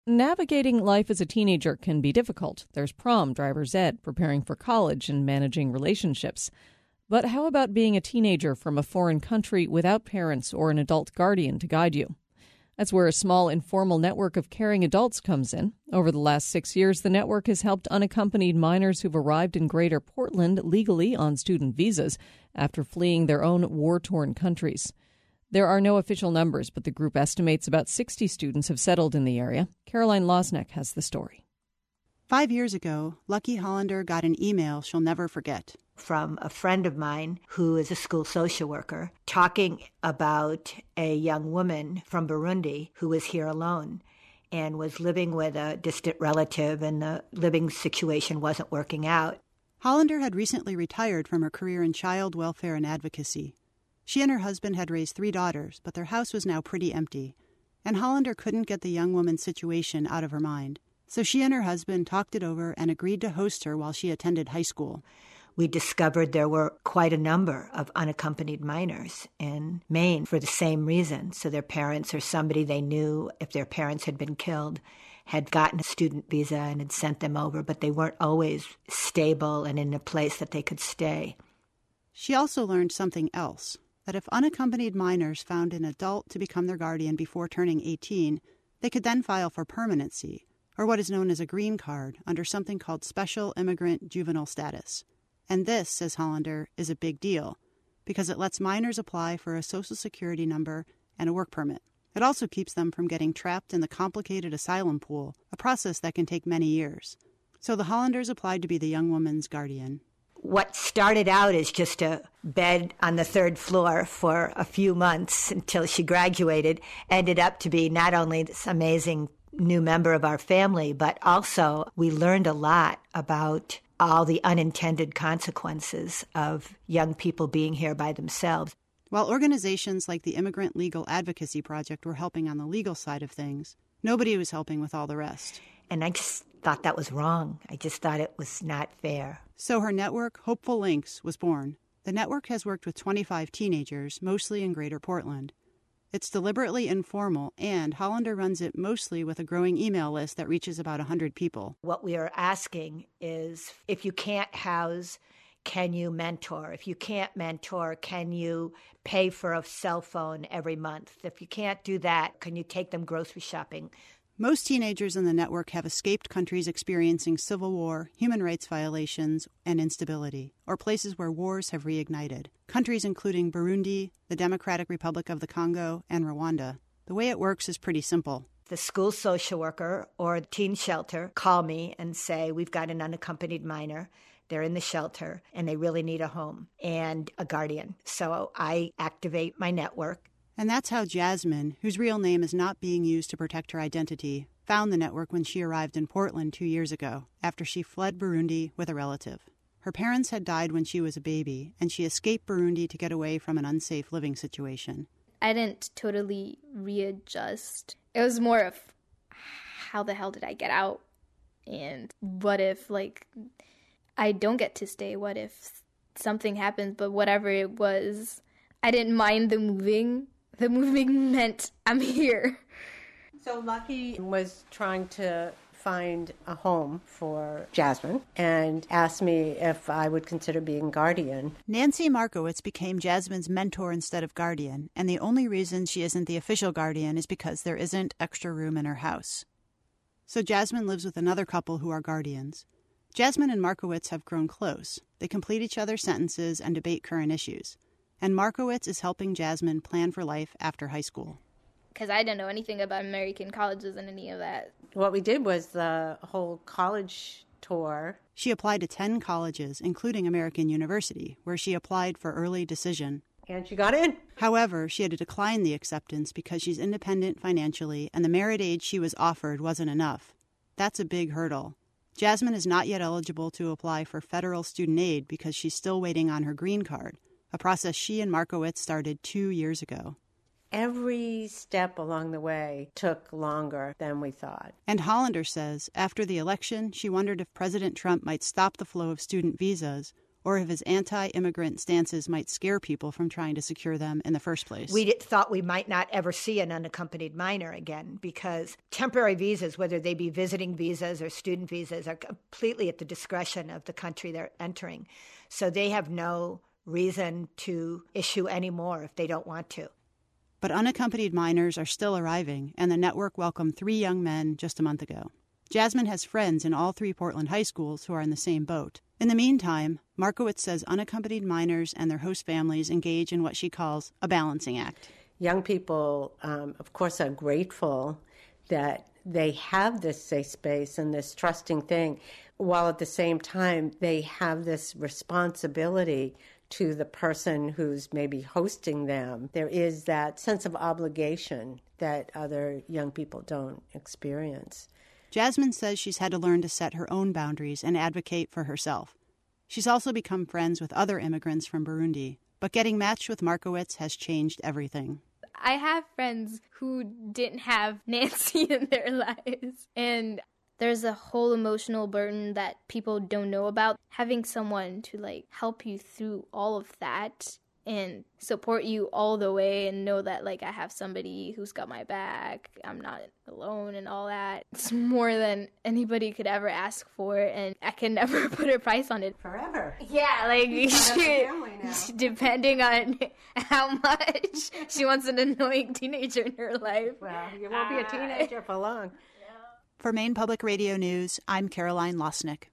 Navigating life as a teenager can be difficult. There's prom, driver's ed, preparing for college, and managing relationships. But how about being a teenager from a foreign country without parents or an adult guardian to guide you? That's where a small informal network of caring adults comes in. Over the last 6 years, the network has helped unaccompanied minors who've arrived in Greater Portland legally on student visas after fleeing their own war-torn countries. There are no official numbers, but the group estimates about 60 students have settled in the area. Caroline Losneck has the story. 5 years ago, Lucky Hollander got an email she'll never forget. From a friend of mine who is a school social worker, talking about a young woman from Burundi who was here alone and was living with a distant relative, and the living situation wasn't working out. Hollander had recently retired from her career in child welfare and advocacy. She and her husband had raised 3 daughters, but their house was now pretty empty, and Hollander couldn't get the young woman's situation out of her mind. So she and her husband talked it over and agreed to host her while she attended high school. We discovered there were quite a number of unaccompanied minors in Maine for the same reason. So their parents or somebody they knew, if their parents had been killed, had gotten a student visa and had sent them over, but they weren't always stable and in a place that they could stay. She also learned something else, that if unaccompanied minors found an adult to become their guardian before turning 18, they could then file for permanency, or what is known as a green card, under something called Special Immigrant Juvenile Status. And this, says Hollander, is a big deal, because it lets minors apply for a Social Security number and a work permit. It also keeps them from getting trapped in the complicated asylum pool, a process that can take many years. So the Hollanders applied to be the young woman's guardian. What started out as just a bed on the 3rd floor for a few months until she graduated ended up to be not only this amazing new member of our family, but also we learned a lot about all the unintended consequences of young people being here by themselves. While organizations like the Immigrant Legal Advocacy Project were helping on the legal side of things, nobody was helping with all the rest. And I just thought that was wrong. I just thought it was not fair. So her network, Hopeful Links, was born. The network has worked with 25 teenagers, mostly in Greater Portland. It's deliberately informal, and Hollander runs it mostly with a growing email list that reaches about 100 people. What we are asking is, if you can't house, can you mentor? If you can't mentor, can you pay for a cell phone every month? If you can't do that, can you take them grocery shopping? Most teenagers in the network have escaped countries experiencing civil war, human rights violations, and instability, or places where wars have reignited. Countries including Burundi, the Democratic Republic of the Congo, and Rwanda. The way it works is pretty simple. The school social worker or the teen shelter call me and say, we've got an unaccompanied minor. They're in the shelter, and they really need a home and a guardian. So I activate my network. And that's how Jasmine, whose real name is not being used to protect her identity, found the network when she arrived in Portland 2 years ago, after she fled Burundi with a relative. Her parents had died when she was a baby, and she escaped Burundi to get away from an unsafe living situation. I didn't totally readjust. It was more of, how the hell did I get out? And what if, I don't get to stay? What if something happens? But whatever it was, I didn't mind the moving. The moving meant I'm here. So Lucky was trying to find a home for Jasmine and asked me if I would consider being guardian. Nancy Markowitz became Jasmine's mentor instead of guardian, and the only reason she isn't the official guardian is because there isn't extra room in her house. So Jasmine lives with another couple who are guardians. Jasmine and Markowitz have grown close. They complete each other's sentences and debate current issues. And Markowitz is helping Jasmine plan for life after high school. Because I didn't know anything about American colleges and any of that. What we did was the whole college tour. She applied to 10 colleges, including American University, where she applied for early decision. And she got in. However, she had to decline the acceptance because she's independent financially and the merit aid she was offered wasn't enough. That's a big hurdle. Jasmine is not yet eligible to apply for federal student aid because she's still waiting on her green card, a process she and Markowitz started 2 years ago. Every step along the way took longer than we thought. And Hollander says after the election, she wondered if President Trump might stop the flow of student visas or if his anti-immigrant stances might scare people from trying to secure them in the first place. We thought we might not ever see an unaccompanied minor again because temporary visas, whether they be visiting visas or student visas, are completely at the discretion of the country they're entering. So they have no reason to issue any more if they don't want to. But unaccompanied minors are still arriving, and the network welcomed 3 young men just a month ago. Jasmine has friends in all 3 Portland high schools who are in the same boat. In the meantime, Markowitz says unaccompanied minors and their host families engage in what she calls a balancing act. Young people, of course, are grateful that they have this safe space and this trusting thing, while at the same time they have this responsibility to the person who's maybe hosting them. There is that sense of obligation that other young people don't experience. Jasmine says she's had to learn to set her own boundaries and advocate for herself. She's also become friends with other immigrants from Burundi, but getting matched with Markowitz has changed everything. I have friends who didn't have Nancy in their lives, and there's a whole emotional burden that people don't know about. Having someone to help you through all of that and support you all the way and know that I have somebody who's got my back, I'm not alone and all that. It's more than anybody could ever ask for, and I can never put a price on it. Forever. Yeah, depending on how much she wants an annoying teenager in her life. Well, you won't be a teenager for long. For Maine Public Radio News, I'm Caroline Losnick.